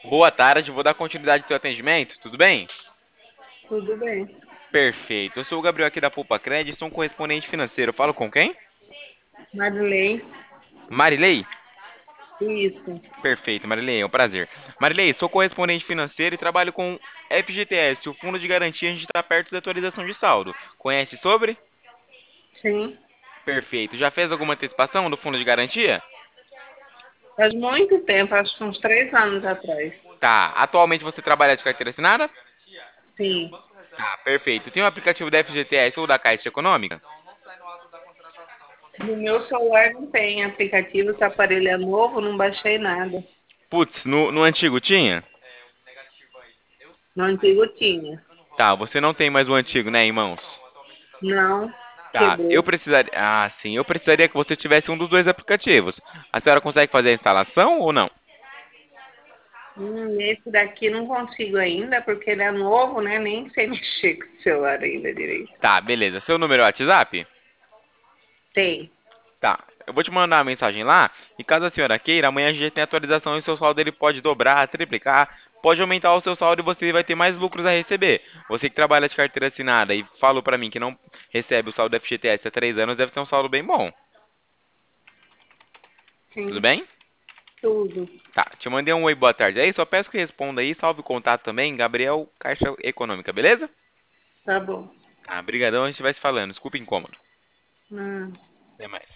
Boa tarde, vou dar continuidade ao teu atendimento, tudo bem? Tudo bem. Perfeito. Eu sou o Gabriel aqui da Poupa Cred, sou um correspondente financeiro. Eu falo com quem? Marilei, Marilei? isso. Perfeito, Marilei, é um prazer. Marilei, sou correspondente financeiro e trabalho com FGTS, o Fundo de Garantia. A gente está perto da atualização de saldo. Conhece sobre? Sim. Perfeito. Já fez alguma antecipação do Fundo de Garantia? Faz muito tempo, acho que uns 3 anos atrás. Tá. Atualmente você trabalha de carteira assinada? Sim. Tá, perfeito. Tem o aplicativo da FGTS ou da Caixa Econômica? No meu celular não tem aplicativo, esse aparelho é novo, não baixei nada. Putz, no antigo tinha? No antigo tinha. Tá, você não tem mais o antigo, né, irmãos? Não, Tá, eu quebrou. precisaria. Ah, sim, eu precisaria que você tivesse um dos dois aplicativos. A senhora consegue fazer a instalação ou não? Esse daqui não consigo ainda, porque ele é novo, né? Nem sei mexer com o celular ainda direito. Tá, beleza. Seu número é o WhatsApp? Tem. Tá. Eu vou te mandar uma mensagem lá. E caso a senhora queira, amanhã a gente tem atualização e o seu saldo ele pode dobrar, triplicar, pode aumentar o seu saldo e você vai ter mais lucros a receber. Você que trabalha de carteira assinada e falou pra mim que não recebe o saldo do FGTS há 3 anos, deve ter um saldo bem bom. Tudo Sim, bem? tudo. Tá, te mandei um oi, boa tarde aí. Só peço que responda aí, salve o contato também, Gabriel Caixa Econômica, beleza? Tá bom. Ah, brigadão, a gente vai se falando. Desculpa o incômodo. Hum. Até mais.